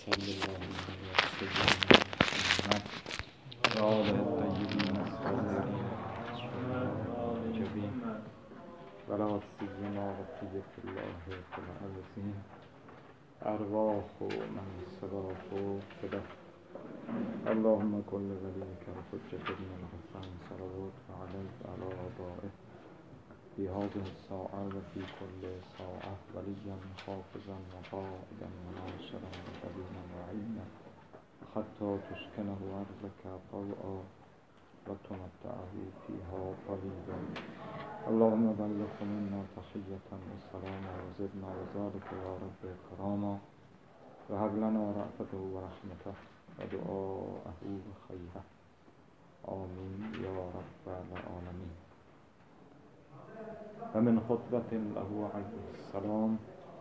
صلی الله علیه محمد و آله الطیبین الطاهرین الجبین و لا سیما بقیة الله فی الارضین ارواح من صداق فدا. اللهم کل ولیک الحجة ابن الحسن صلوات علیه و علی آبائه فی هذه الساعة و فی کل ساعة ولیا حافظا و قائدا و ناصرا و دلیلا و عینا حتی تسکنه ارضک طوعا و تمتعه فیها طویلا. اللهم بلغ منا تحیة و سلاما و زدنا و ذلك یا رب کراما و هب لنا رأفته و رحمته و دعاءه خیره. آمین یا رب العالمین. و من خطبة له علیه السلام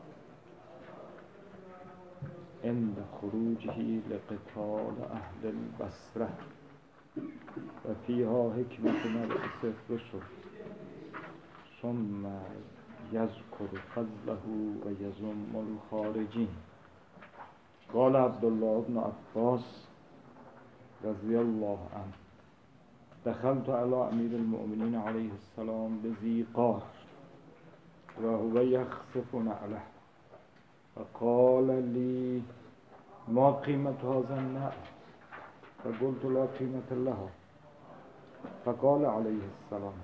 عند خروجه لقتال اهل البصره و فیها حکمة مبعث الرسل ثم یذکر فضله و یذم الخارجین. قال عبدالله بن عباس رضی الله عنه دخلت على امیر المؤمنین علیه السلام بذی قار و هو یخصف نعله فقال لی ما قیمت هذا النعل فقلت لا قیمت لها فقال علیه السلام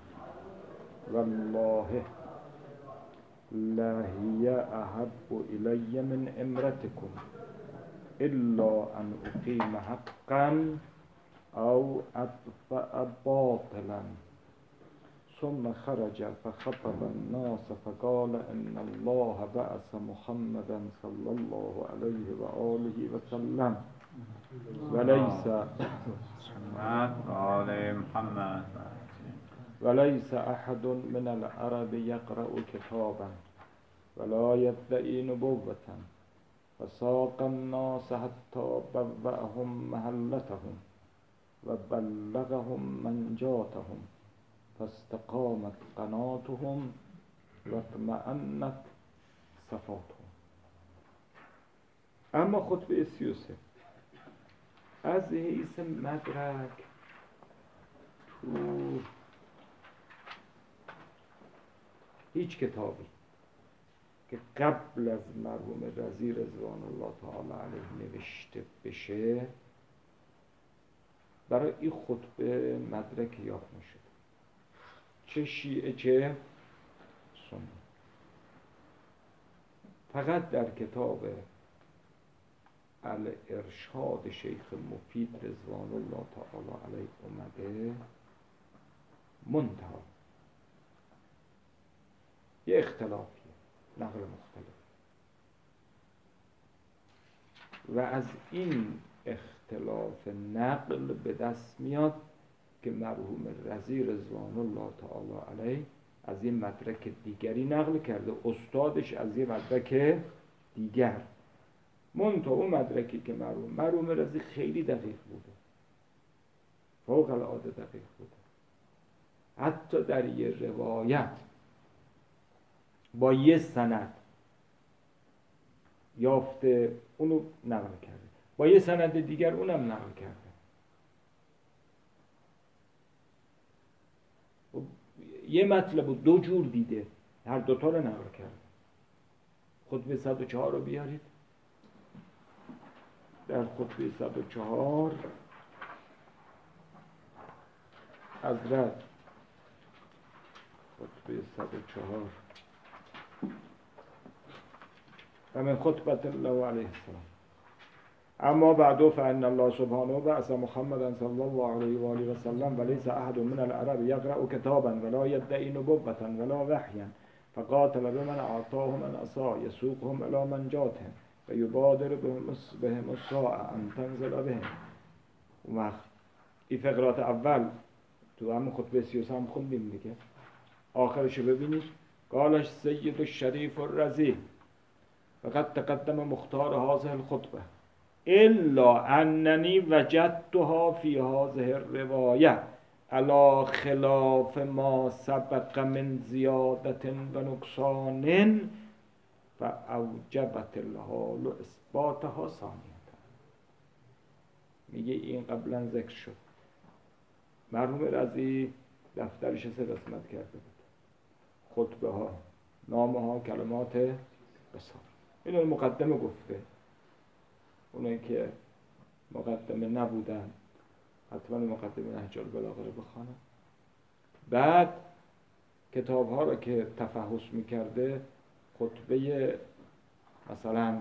والله لهي احب الی من امرتكم الا ان اقیم حقا او ادفع باطلا. ثم خرج فخطب الناس فقال ان الله بعث محمدا صلى الله عليه وآله وسلم وليس احد من العرب يقرأ كتابا ولا يدعي نبوة فساق الناس حتى بوأهم محلتهم وبلغهم منجاتهم فاستقامت قناتهم واطمأنت صفاتهم. اما خطبه 33 از حیث مدرک تو هیچ کتابی که قبل از مرحوم رضی رضوان الله تعالی علیه نوشته بشه برای این خطبه مدرک یافت نشده، چه شیعه چه سنی. فقط در کتاب الارشاد شیخ مفید رضوان الله تعالی علیه اومده منتها یه اختلافیه، نقل مختلف و از این اختلاف نقل به دست میاد که مرحوم رضی رضوان الله تعالی علیه از یه مدرک دیگری نقل کرده، استادش از یه مدرک دیگر. منتها اون مدرکی که مرحوم رضی خیلی دقیق بوده، فوق العاده دقیق بوده، حتی در یه روایت با یه سند یافته اونو نقل کرده، با یه سند دیگر اونم نقل کرده. یه مطلب دو جور دیده، هر دوتا رو نقل کرده. خطبه 104 رو بیارید. در خطبه 104 حضرت خطبه 104 و من خطبت الله علیه السلام اما بعد فان الله سبحانه بعث محمدا صلی الله علیه و آله و سلم وليس احد من العرب يقرأ كتابا ولا يدعي نبوة ولا وحيا فقاتل بمن اعطاه من عصا يسوقهم الى منجاتهم و یبادر بهم الساعة ان تنزل بهم. اون وقت این فقرات اول تو همون خطبه 33 هم خوندیم دیگه، آخرشو ببینید. قالش سید الشریف الرضی فقد تقدم مختار هذه الخطبه الا اننی وجدتها فی هذه الروایه علی خلاف ما سبق من زیادت و نقصان فاوجبت الحال اثباتها ثانیه. میگه این قبلا ذکر شد. مرحوم رضی دفترش سه قسمت کرده بود: خطبه ها، نامه ها، کلمات قصار. اینو مقدمه گفته. اونایی که مقدمه نبودن حتما مقدمه نهج البلاغه رو بخونن. بعد کتاب ها رو که تفحص میکرده، خطبه مثلا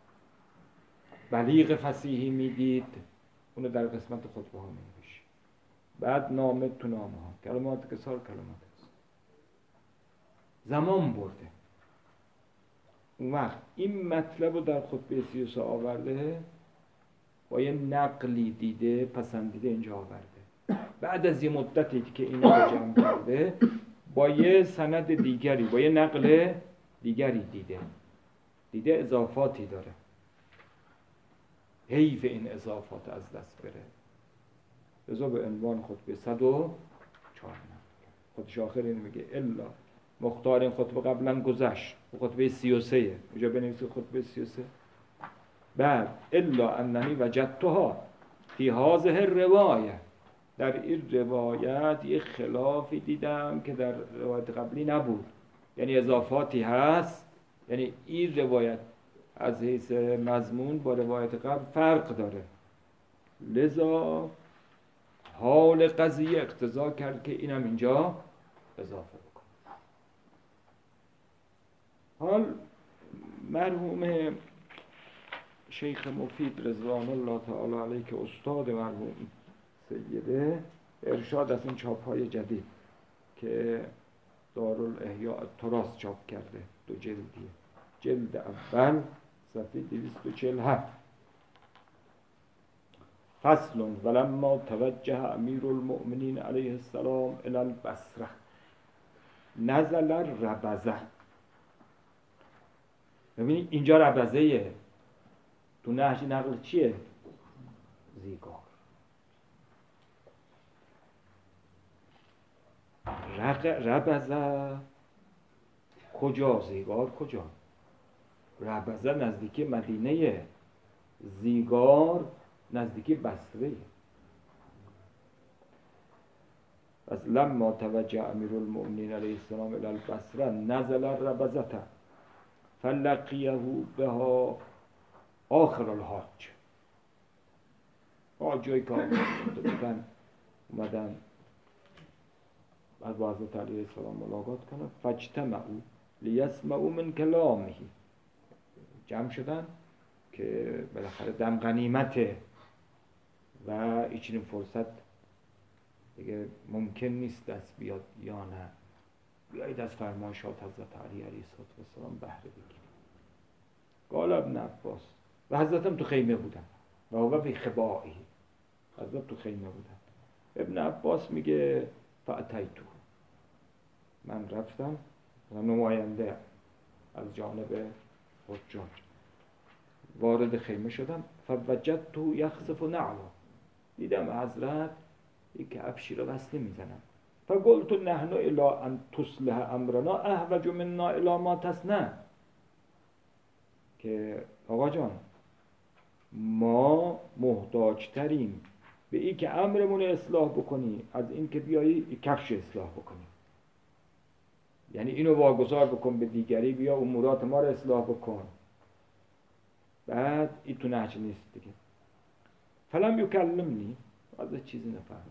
بلیغ فصیحی میدید، اونو در قسمت خطبه ها می‌نویشه. بعد نامه تو نامه ها، کلمات قصار، کلمات قصار. زمان برده. اون وقت این مطلب رو در خطبه 33 آورده، با یه نقلی دیده، پسندیده اینجا آورده. بعد از یه مدتی که این رو جمع کرده، با یه سند دیگری، با یه نقل دیگری دیده اضافاتی داره. حیف این اضافات از دست بره. لذا به عنوان خطبه 104 خودش آخر این میگه: الا مختار این خطبه قبلا گذشت، خطبه 33 اینجا بنویسید خطبه 33. بعد الا اننی وجدتها فی هذه الروایه، در این روایت یک خلافی دیدم که در روایت قبلی نبود، یعنی اضافاتی هست. یعنی این روایت از حیث مضمون با روایت قبل فرق داره، لذا حال قضیه اقتضا کرد که اینم اینجا اضافه بکن. حال مرحوم شیخ مفید رضوان الله تعالی علیه که استاد مرحوم سیده، ارشاد از این چاپ‌های جدید که دارالاحیاء التراث چاپ کرده، 2 جلدیه. جلد اول صفحه 247: فصل: ولما توجه امیر المؤمنین علیه السلام الی البصره نزل ربزه. ببینید اینجا ربزه تو نهج نقل چیه؟ زیگار. ربزه کجا؟ زیگار کجا؟ ربزه نزدیکی مدینه، زیگار نزدیکی بصره. پس لما توجه امیر المؤمنین علیه السلام الی البصره نزل ربزه فلقیه بها آخر الحاج. حاجی که اومدن با حضرت علیه السلام ملاقات کنن، فاجتمعوا لیسمعوا من کلامه، جمع شدن که بالاخره دم غنیمته و این فرصت دیگه ممکن نیست دست بیاد یا نه، بیایید از فرمایشات حضرت علی علیه السلام بهره بگیریم. قال ابن عباس، و حضرت هم تو خیمه بودن، و هو فی خبائه، حضرت تو خیمه بودن. ابن عباس میگه فاتیتو، من رفتم، نماینده از جانب حجاج وارد خیمه شدم. فوجدته یخسف نعلا، دیدم حضرت یک کفشی رو وصله میزنم. فقلت نحن الی ان تصلح امرنا احوج منا الی ما تصنع، که آقا جان ما محتاج تریم به این که امرمون اصلاح بکنی از این که بیایی کفش اصلاح بکنی. یعنی اینو واگذار بکن به دیگری، بیا امورات ما رو اصلاح بکن. بعد این تو نهج نیست دیگه. فلم یکلمنی، از چیزی نفهمید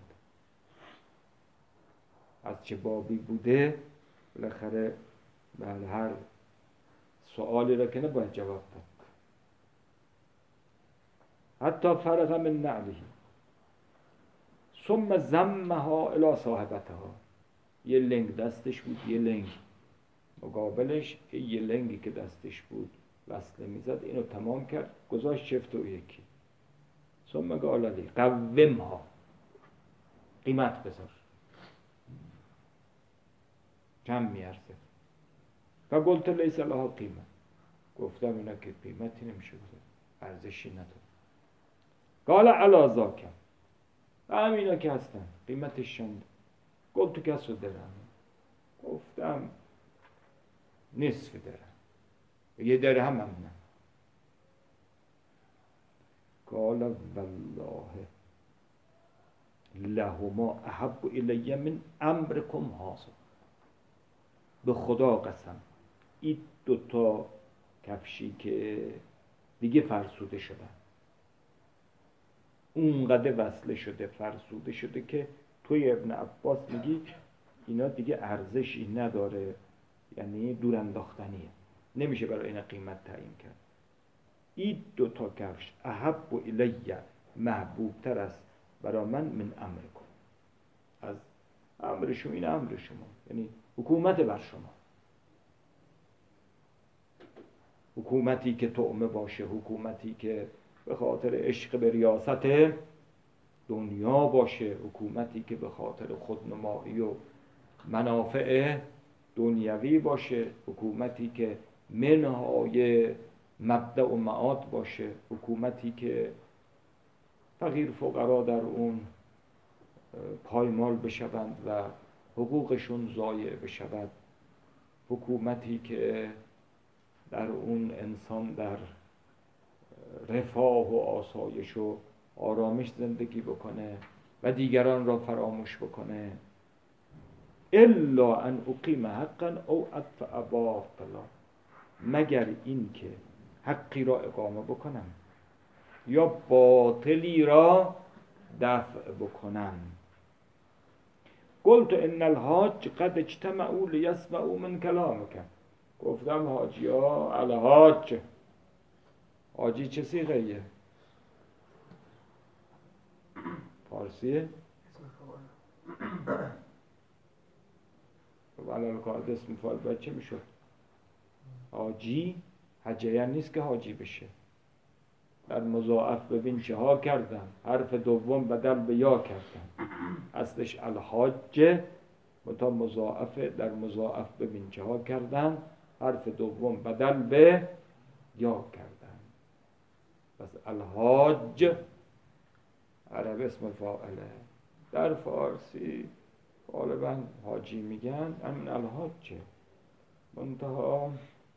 از چه بابی بوده. بالاخره بله هر سوالی را که نباید جواب داد. حتی فرغ من نعله ثم زمها الی صاحبتها، یه لنگ دستش بود، یه لنگ مقابلش، یه لنگی که دستش بود وصله میزد، اینو تمام کرد، گذاشت شفت و یکی. ثم قال لی قومها، قیمت بذار، کم میارزه. و قلت لیس لها قیمت، گفتم اینا که قیمتی نمیشه بذار، ارزشی نداره. قال علی ذاک، همینا که هستن قیمتش چنده؟ قلت کسر درهم، گفتم نصف درهم، 1 درهم هم نه. قال والله لهما احب الی من امرکم هذا. به خدا قسم این دوتا کفشی که دیگه فرسوده شدن، اونقدر وصله شده فرسوده شده که توی ابن عباس میگی اینا دیگه ارزشی نداره، یعنی دور انداختنیه، نمیشه برای اینا قیمت تعیین کرد. این دوتا کفش احب الیه محبوب تر است برای من امرکم، از امر شما، این امر شما یعنی حکومت بر شما، حکومتی که طعمه باشه، حکومتی که به خاطر عشق به ریاست دنیا باشه، حکومتی که به خاطر خودنمایی و منافع دنیوی باشه، حکومتی که منهای مبدأ و معاد باشه، حکومتی که فقیر فقرا در اون پایمال بشوند و حقوقشون ضایع بشود، حکومتی که در اون انسان در رفاه و آسایش و آرامش زندگی بکنه و دیگران را فراموش بکنه. الا ان اقیم حقا او ادفع باطلا، مگر این که حقی را اقامه بکنم یا باطلی را دفع بکنم. قلت ان الحاج قد اجتمعوا لیسمعوا من کلامک. گفتم حاجی ها الحاج، حاجی چه صیغه‌ایه؟ فارسیه؟ خب الان قاعده اسم فاعل باید چه میشد؟ حاجی حجیان نیست که حاجی بشه. در مضاعف ببین چه ها کردن، حرف دوم بدل به یا کردن، اصلش الحاج متا مضاعفه، در مضاعف ببین چه ها کردن، حرف دوم بدل به یا کردن. پس الحاج عرب اسم فاعله، در فارسی غالبا حاجی میگن، همین الحاجه، منتها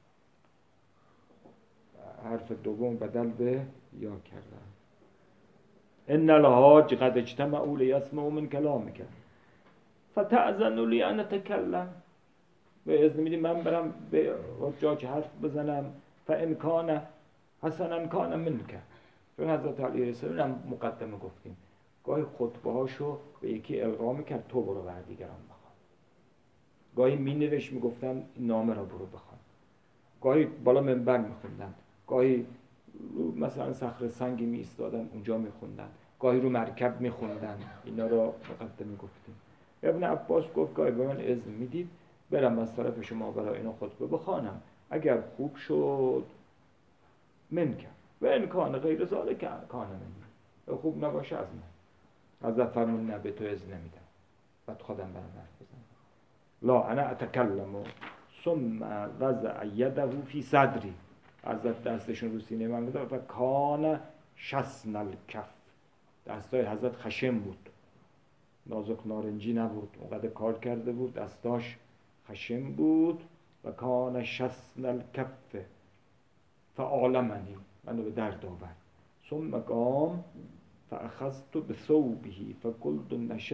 حرف دوم بدل به یا کردن. ان الحاج قد اجتمعوا لیسمعوا من کلامک فتأذن لی ان اتکلم. به اذن میدی من برم به حجاج حرف بزنم، فان کان حسنا کان منک. چون حضرت علی رسول هم مقدمه گفتیم گاهی خطبه هاشو به یکی القا میکرد تو برو بر دیگران بخوان، گاهی مینوشت میگفتن نامه را برو بخوان، گاهی بالا منبر میخوندن، گاهی مثلا صخره سنگی می ایستادن اونجا میخوندن، گاهی رو مرکب میخوندن. اینا را مقدمه گفتیم. ابن عباس گفت گاهی به من اذن میدید برم از طرف شما برای اینا خطبه بخوانم، اگر خوب شد من کرد و امکان غیر ذالک کان من، خوب نباشه از من. حضرت فرمون نه به تو اذن نمیدم، بعد خودم برم حرف بزنم. لا انا اتکلم ثم وضع یده فی صدری. حضرت دستشون رو سینه من گذاشت و کان شسن الکف، دستای حضرت خشن بود، نازک نارنجی نبود، اونقدر کار کرده بود، دستاش خشن بود. و کان شسن الکف فعالمنی، منو به درد آورد. ثم قام فاخذت بثوبه فقلت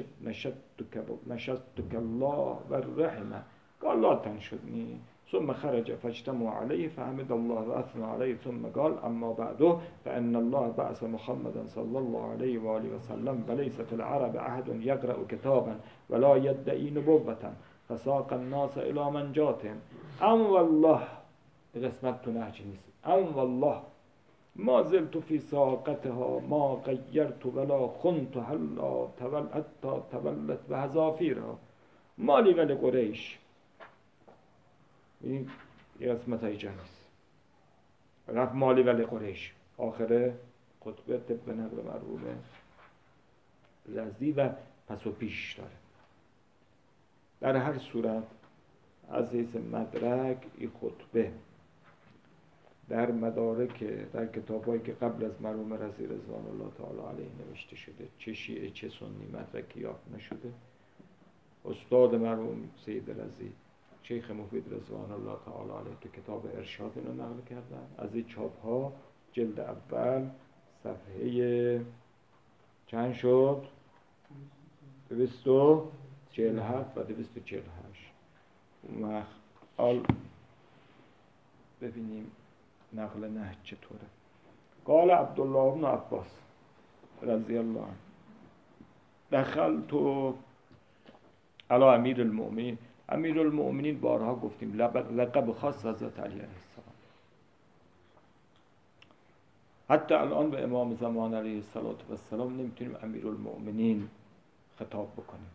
نشدتك الله والرحمه قال لا تنشدني. ثم خرج فاجتمع عليه فحمد الله واثنى عليه ثم قال اما بعد فان الله بعث محمدا صلى الله عليه واله وسلم وليس في العرب احد يقرأ كتابا ولا يدعي نبوة فساق الناس الى منجاتهم. ام والله، قسمت تو نهج نیست، ام والله ما زلت في ساقتها ما غيرت ولا خنت حلا حتى تولت بحذافيرها مالی ولی قریش. این قسمت های جنیست رفت مالی ولی قریش، آخره خطبه طبق نقل مرحوم یزدی و پس و پیش داره. در هر صورت از حیث مدرک این خطبه در مدارک، در کتابایی که قبل از مرحوم رضی رضوان الله تعالی علیه نوشته شده، چه شیعه چه سنی مدرکی یافت نشده. استاد مرحوم سید رضی شیخ مفید رضوان الله تعالی علیه تو کتاب ارشاد اینو نقل کردن. از این چاپ ها جلد اول صفحه چند شد؟ 247 و 248. اون وقت ببینیم نقل نهج چطوره. قال عبدالله بن عباس رضی الله عنه دخلت علی امیر المؤمنین. امیر المؤمنین بارها گفتیم لقب خاص حضرت علی علیه السلام. حتی الان به امام زمان علیه السلام نمیتونیم امیر المؤمنین خطاب بکنیم.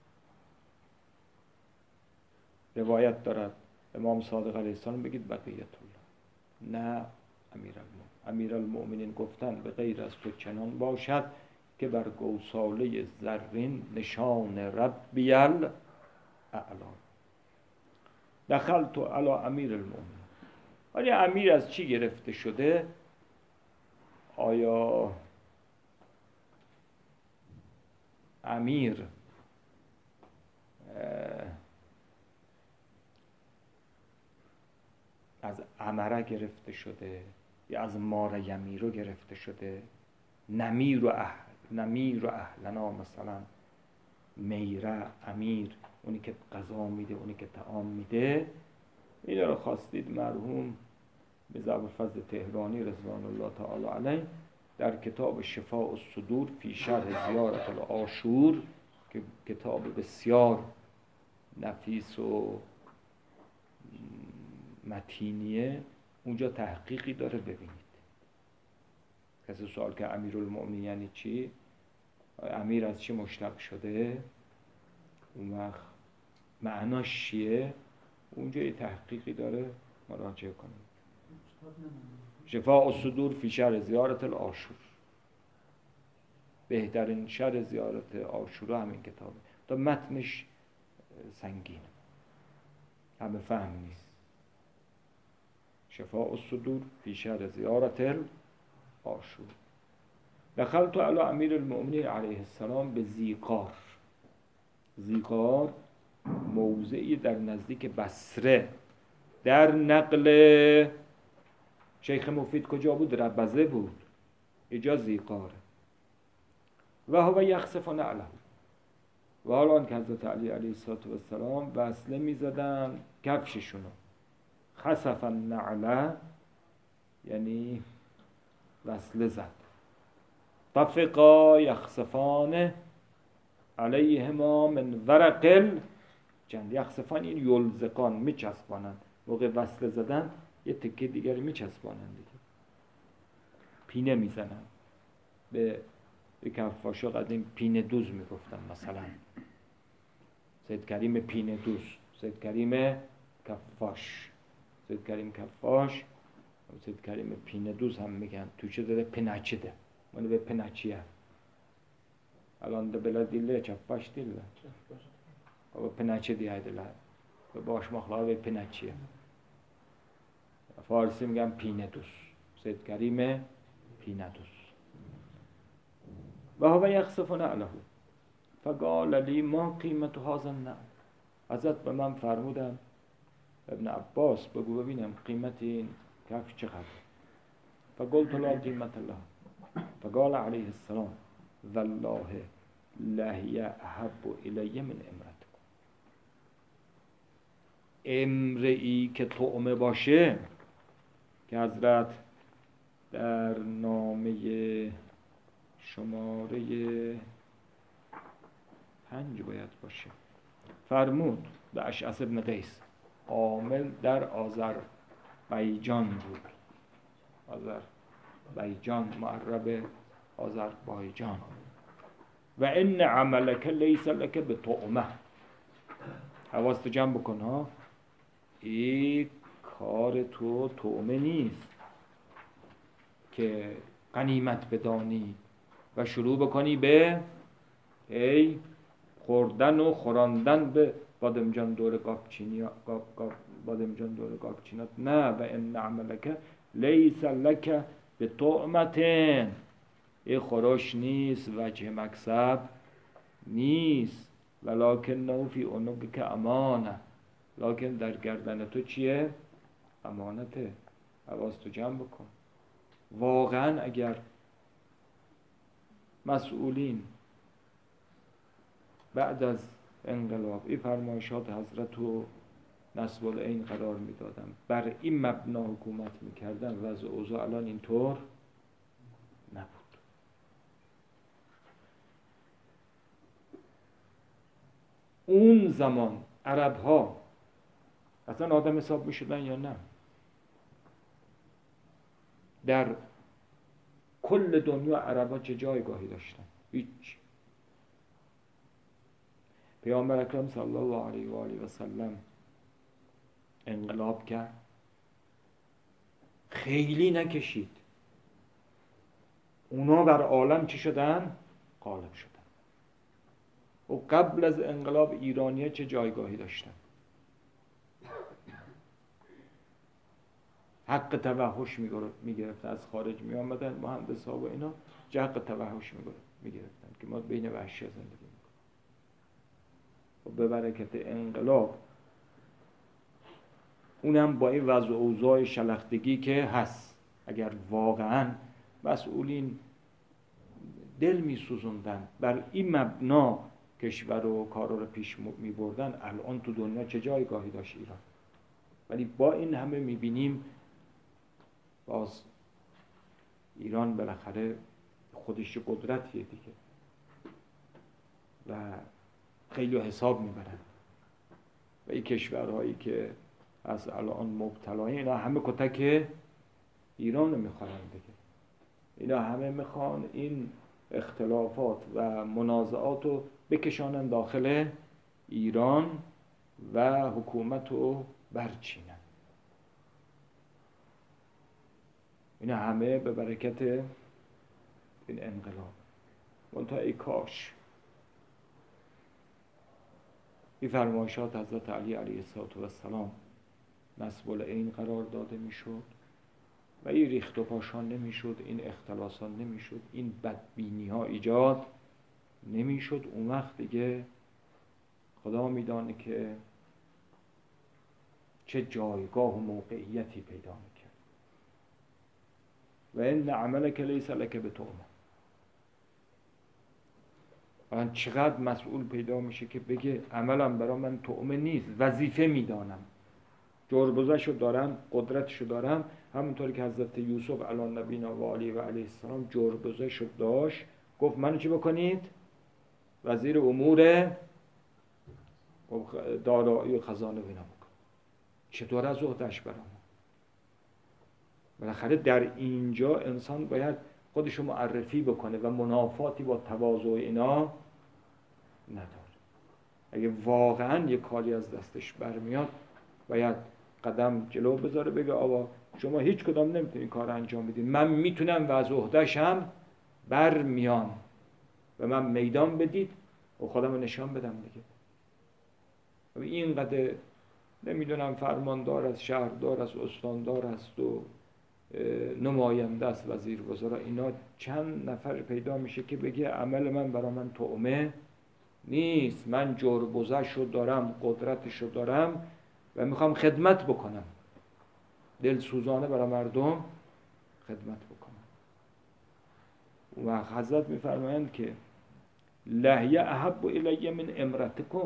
روایت دارد امام صادق علیه السلام بگید بقیت الله، نه امیر المؤمنین گفتن به غیر از تو چنان باشد که بر گوساله زرین نشان ربی الاعلی. دخلت علی امیر المؤمنین. ولی امیر از چی گرفته شده؟ آیا امیر از امره گرفته شده یا از مار یمیرو گرفته شده؟ نمیر و اهلنا مثلا، میره امیر اونی که غذا میده، اونی که طعام میده. این رو خواستید مرحوم میرزا ابوالفضل تهرانی رضوان الله تعالی علیه در کتاب شفاء الصدور فی شرح زیارت العاشور که کتاب بسیار نفیس و متینیه، اونجا تحقیقی داره، ببینید. کسی سوال که امیرالمؤمنین یعنی چی؟ امیر از چی مشتق شده؟ اون وقت معناش چیه؟ اونجا یه تحقیقی داره، مراجعه کنید. شفاء الصدور فی شرح زیارت العاشور. بهترین شرح زیارت عاشورا همین کتابه. تا متنش سنگینه، همه فهم نیست. شفاء الصدور فی شرح زیارت العاشور. دخلت علی امیر المؤمنین علیه السلام به زیقار. زیقار موضعی در نزدیک بصره. در نقل شیخ مفید کجا بود؟ ربزه بود. اینجا زیقاره. و هو یخسف نعله. و حالا که حضرت علی علیه السلام وصله می زدن کفششونو. خسف النعله یعنی وصله زد. طفقا یخسفان علیهما من ورق الجند. یخسفان این یلزقان، می چسبانند. موقع وصله زدن یه تکه دیگری می چسبانند دیگه. پینه می زنند. به کفاشا قدیم پینه دوز می گفتن. مثلا سید کریم پینه دوز، سید کریم کفاش، سید کریم کفاش، سید کریم پینه دوز هم میگن. تو چه داره؟ پنچه ده منو به پنچیه. الان ده بلا دیله کفاش دیله و پنچه دیه دیله و باش مخلاقه به پنچیه. فارسی میگن پینه دوز، سید کریم پینه دوز. و هو یخسف نعله فقال لی ما قیمت هذا النعل. حضرت به من فرمودن ابن عباس بگو ببینم قیمت این کفش چقدر. فقلت لا قیمت له. فقال علیه السلام والله لهی احب الی من امرتکم. امرئی که طعمه باشه، که حضرت در نامه شماره 5 باید باشه فرمود به اشعث ابن قیس، عامل در آذربایجان بود. آذربایجان معرب آذربایجان. و ان عملک لیس لک بطعمه. حواست جمع بکن ها، این کار تو طعمه نیست که غنیمت بدانی و شروع بکنی به خوردن و خوراندن به بادمجان دور بادمجان دور گاوچینات. نه، و ان عملک لیس لک بطعمه. این خورش نیست، وجه مکسب نیست. ولکنه فی عنقک امانه. لکن در گردن تو چیه؟ امانته. حواستو جمع بکن. واقعا اگر مسئولین بعد از انقلاب این فرمایشات حضرت رو نصب العین قرار میدادن، بر این مبنا حکومت میکردن، وضع اوضاع الان اینطور نبود. اون زمان عرب ها اصلا آدم حساب میشدن یا نه؟ در کل دنیا عرب ها چه جایگاهی داشتن؟ هیچ. پیامبر اکرم صلی الله علیه و آله و سلم انقلاب کرد، خیلی نکشید، اونا بر عالم چی شدن؟ غالب شدن. و قبل از انقلاب ایرانی‌ها چه جایگاهی داشتن؟ حق توحش میگرفتن، از خارج می آمدن مهندس ها و اینا حق توحش میگرفتن که ما بین وحشی زندگی میکنیم. و به برکت انقلاب اونم با این وضع و اوضاع شلختگی که هست، اگر واقعا مسئولین دل میسوزوندن بر این مبنا کشور و کارا رو پیش میبردن، الان تو دنیا چه جایگاهی داشت ایران. ولی با این همه میبینیم باز ایران بالاخره خودش قدرتیه دیگه و خیلی حساب میبرن و این کشورهایی که از الان مبتلای اینا همه کتک ایران رو میخوان دیگه. اینا همه میخوان این اختلافات و منازعات رو بکشانن داخل ایران و حکومت رو برچینن. اینا همه به برکت این انقلاب. منتها ای کاش این فرمایشات حضرت علی علیه السلام نصب العین قرار داده میشد و این ریخت و پاشان نمیشد، این اختلاسان نمیشد، این بدبینی ها ایجاد نمیشد. اون وقت دیگه خدا میدانه که چه جایگاه و موقعیتی پیدا میکرد. و این عملک لیس لک بتؤمن. و چقدر مسئول پیدا میشه که بگه عملم برای من تؤمن نیست، وظیفه میدانم، جربزشو دارم، قدرتشو دارم. همونطوری که حضرت یوسف علی نبینا و علیه السلام جربزشو داشت، گفت منو چی بکنید؟ وزیر امور دارایی و خزانه بینا بکن. چطور از عهده‌اش برام؟ بالاخره در اینجا انسان باید خودشو معرفی بکنه و منافاتی با تواضع اینا نداره. اگه واقعا یک کاری از دستش برمیاد باید قدم جلو بذاره، بگه آقا شما هیچ کدام نمیتونید کار انجام بدید، من میتونم و از عهده‌شم برمیام و من میدان بدید و خودمو نشان بدم دیگه. و اینقدر نمیدونم فرماندار از شهردار از استاندار است و نماینده است وزیر وزرا، اینا چند نفر پیدا میشه که بگه عمل من برای من طعمه نیست، من جربزه‌شو دارم، قدرتشو دارم و میخوام خدمت بکنم، دلسوزانه برای مردم خدمت بکنم. و حضرت میفرمایند که لهیه احب الی من امرتکم،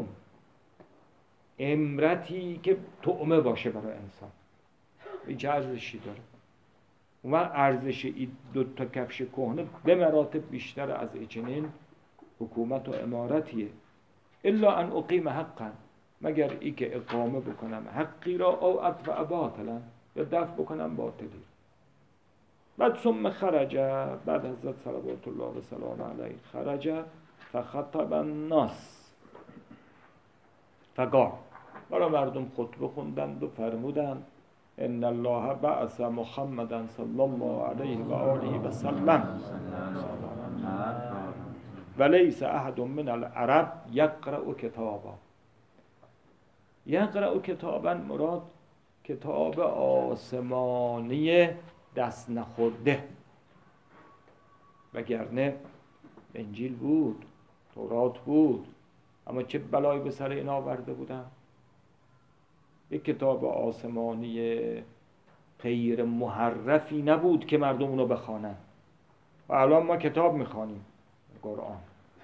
امرتی که طعمه باشه برای انسان این چه ارزشی داره. و ارزش این دو تا کفش کهنه به مراتب بیشتر از چنین حکومت و امارتیه. الا ان اقیم حقا، مگر ای که اقامه بکنم حقی را، او ادفع باطلا، یا دفع بکنم باطلی. بعد ثم خرج، بعد حضرت صلوات الله و سلام علیه خرج فخطب الناس فقال، برای مردم خطبه خوندند و فرمودند ان الله بعث محمدا صلی الله علیه و آله و سلم ولیس احد من العرب یقرأ کتابا. یقرأ کتابا مراد کتاب آسمانی دست نخورده، وگرنه انجیل بود، تورات بود، اما چه بلایی به سر اینا آورده بودن؟ یک کتاب آسمانی غیر محرفی نبود که مردم اونو بخوانن. و الان ما کتاب میخوانیم، قرآن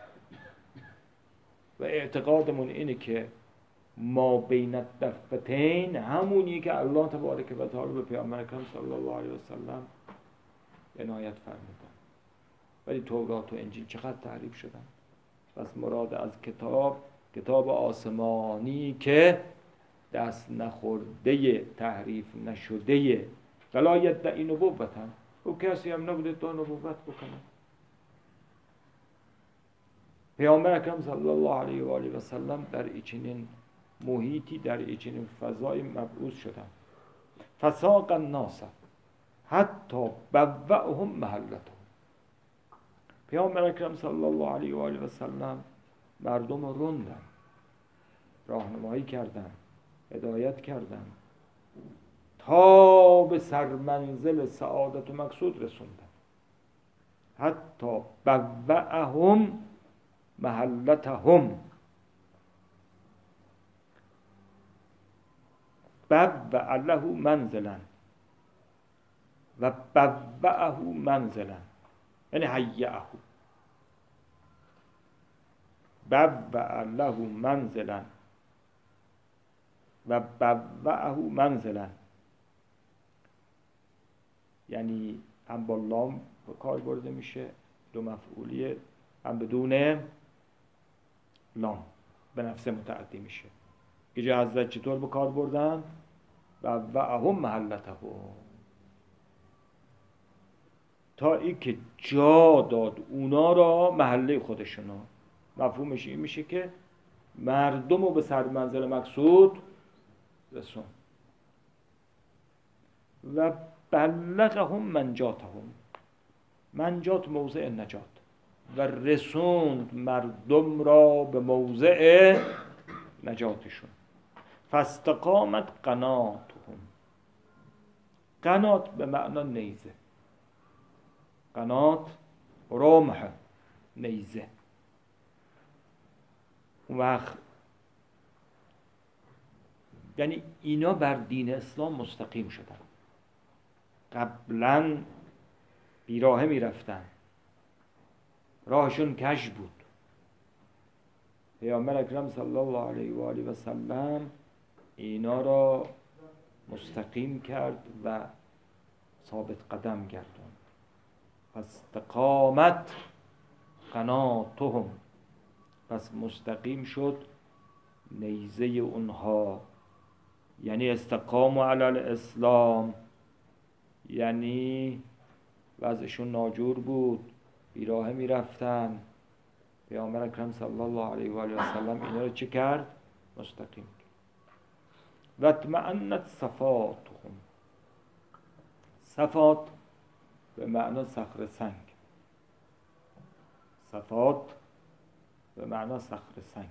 و اعتقادمون اینه که ما بین الدفتین همونی که الله تبارک و تعالی به پیامبر اکرم صلی الله علیه و سلم عنایت فرمودن. ولی تورات و انجیل چقدر تحریف شدن. پس مراد از کتاب آسمانی که دست نخورده تحریف نشده ولا یدعی نبوتن، او کسی هم نبوده تا نبوت بکنه. پیامبر اکرم صلی الله علیه و آله و سلم در چنین محیطی، در چنین فضای مبعوث شدن. فساق الناس حتی بوأهم محلتهم. پیامبر اکرم صلی الله علیه و آله و سلم مردم رو روندن، راهنمایی کردن، هدایت کردن تا به سرمنزل سعادت و مقصود رسوندن. حتی بوأهم محلتهم. بوأ له منزلا و بوأه منزلا یعنی هیئه. بوأ له منزلا و بوأه منزلا یعنی هم با لام به کار برده میشه، دو مفعولیه، هم بدون لام به نفسه متعدی میشه. اینجا حضرت چطور به کار بردن؟ بوأهم محلتهم، تا ای که جا داد اونا را محله خودشونو. مفهومش این میشه که مردم رو به سرمنزل مقصود رسون. و بلغهم منجاتهم، منجات موضع نجات، و رسوند مردم را به موضع نجاتشون. فاستقامت قناتهم. قنات به معنا نیزه، قنات رمح، نیزه. اون وقت یعنی اینا بر دین اسلام مستقیم شدن. قبلا بیراهه می رفتن، راهشون کج بود. پیامبر اکرم صلی الله علیه و آله و سلم اینا را مستقیم کرد و ثابت قدم گردوند. پس استقامت قناتهم، پس مستقیم شد نیزه اونها. یعنی استقاموا علی الاسلام، یعنی وضعشون ناجور بود، بیراهه می رفتن. پیامبر اکرم صلی الله علیه و آله و سلم اینا رو چه کرد؟ مستقیم کرد. و اطمأنت صفاتهم. صفات به معنی صخره سنگ، صفات به معنی صخره سنگ.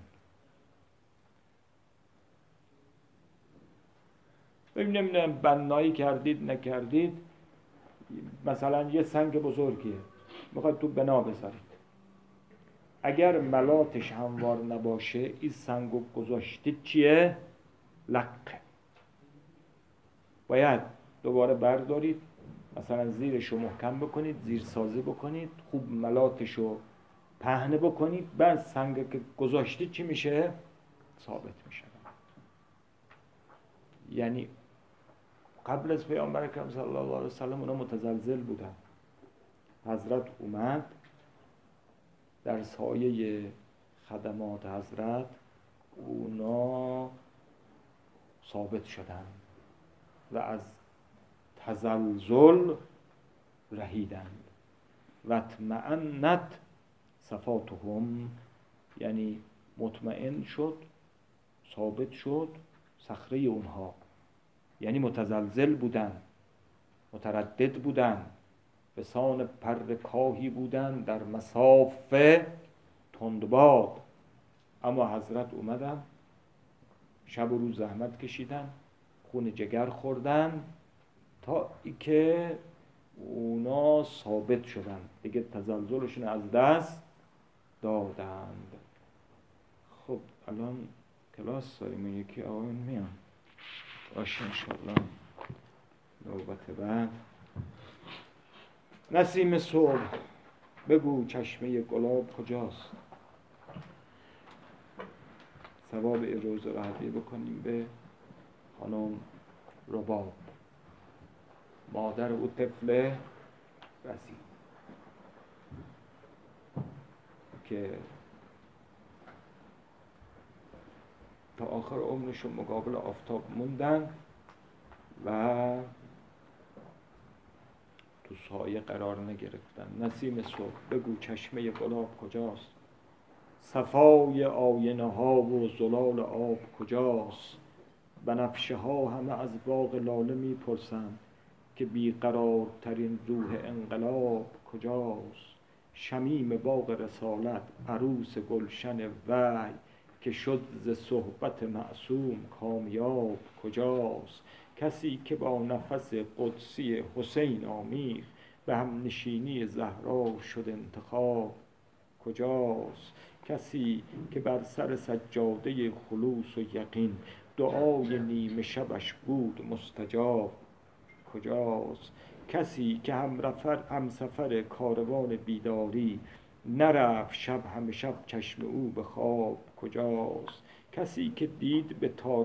نمیدونم بنایی کردید نکردید، مثلا یه سنگ بزرگیه میخواد تو بنا بذارید، اگر ملاتش هموار نباشه این سنگو گذاشتید چیه؟ لقه. باید دوباره بردارید، مثلا زیرشو محکم بکنید، زیر سازی بکنید، خوب ملاتشو پهنه بکنید، بعد سنگ که گذاشتید چی میشه؟ ثابت میشه. یعنی قبل از پیامبر اکرم صلی الله علیه و سلم اونا متزلزل بودن. حضرت اومد، در سایه خدمات حضرت اونا ثابت شدن و از تزلزل رهیدند. و اطمأنت صفاتهم، یعنی مطمئن شد، ثابت شد صخره اونها. یعنی متزلزل بودن، متردد بودن، به سان پر کاهی بودن در مصاف تندباد. اما حضرت اومدن، شب و روز زحمت کشیدن، خون جگر خوردن تا ای که اونا ثابت شدن، دیگه تزلزلشون از دست دادند. خب الان کلاس داریم، یکی آقایون میان باشه انشاءالله نوبت بعد. نسیم صبح بگو چشمه گلاب کجاست. ثواب روز رو هدیه بکنیم به خانم رباب، مادر او طفل رضی که تا آخر عمرشون مقابل آفتاب موندن و تو سایه قرار نگرفتن. نسیم صبح بگو چشمه گلاب کجاست، صفای آینه ها و زلال آب کجاست. بنفشه ها همه از باغ لاله میپرسند که بیقرارترین روح انقلاب کجاست. شمیم باغ رسالت عروس گلشن وحی که شد ز صحبت معصوم کامیاب کجاست. کسی که با نفس قدسی حسین آمیخت به هم نشینی زهرا شد انتخاب کجاست. کسی که بر سر سجاده خلوص و یقین دعای نیمه شبش بود مستجاب کجاست. کسی که همسفر کاروان بیداری نرفت شب همه شب چشم او به خواب کجاست. کسی که دید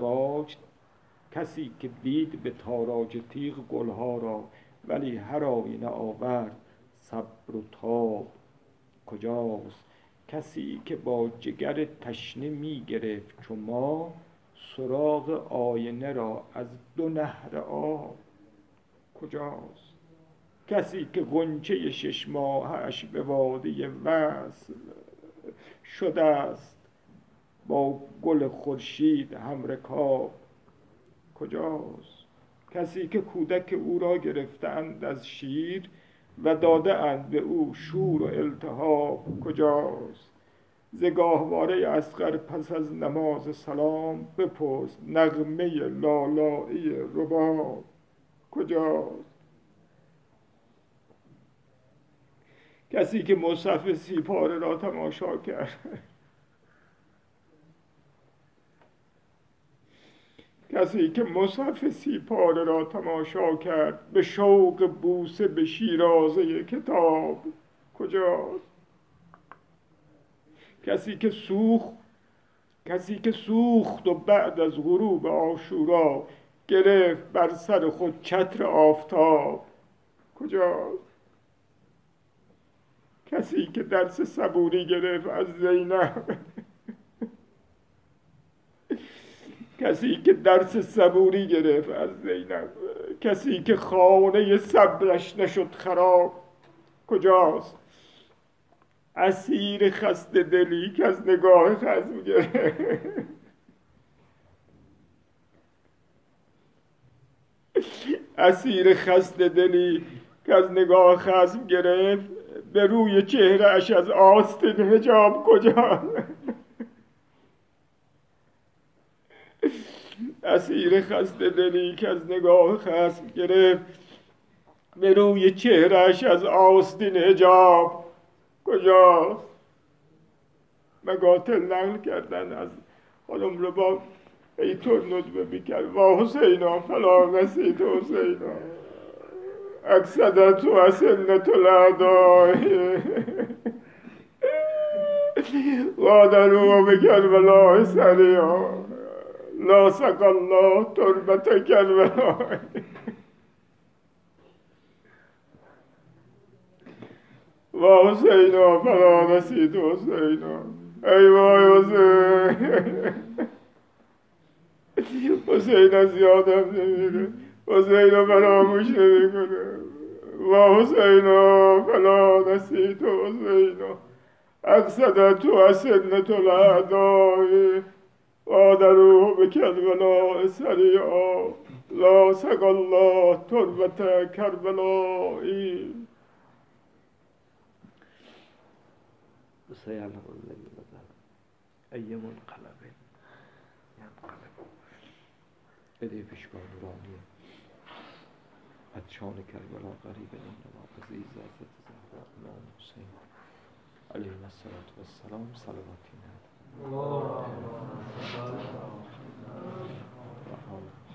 به تاراج تیغ گلها را ولی هر آینه آورد صبر و تاب کجاست. کسی که با جگر تشنه می گرفت چو ما سراغ آینه را از دو نهر آب کجاست. کسی که غنچه 6 ماهش به واده وصل شده است با گل خورشید همرکاب کجاست. کسی که کودک او را گرفتند از شیر و داده اند به او شور و التهاب کجاست. ز گاهواره اصغر پس از نماز سلام بپرس نغمه لالایی رباب کجاست. کسی که مصحف 30 پاره را تماشا کرد به شوق بوسه به شیرازه کتاب کجاست. کسی که سوخت و بعد از غروب عاشورا گرفت بر سر خود چتر آفتاب کجاست. کسی که درس صبوری گرفت از زینب کسی که خانه صبرش نشد خراب کجاست. اسیر خسته دلی که از نگاه خصم گرفت به روی چهره اش از آستین حجاب کجاست. اسیر خسته دلی که از نگاه خصم گرفت به روی چهره اش از آستین حجاب کجاست. مقاتل نقل کردن از خانم رباب اینطور ندبه میکرد وا حسینا فلا نسیت حسینا اکسدت و سنت الاعدای وادروا بکربلاء سریا لا سقى الله تربة کربلاء. وا حسینا فلا نسیت حسینا ای وای حسین از یادم نمیره، حسین فراموش نمیکنه. وا حسینا فلا نسیت حسینا اقصدت و سنت الاعدای وادروه بکربلاء سریعا لا سقى الله تربة کربلائی. سيعلم الليل والنهار أي منقلب ينقلب. بده پیشگاه نورانی پادشاه کربلا قریب انما عزیز حضرت زهرا امام حسین علیه الصلاة والسلام صلواتی ندارد.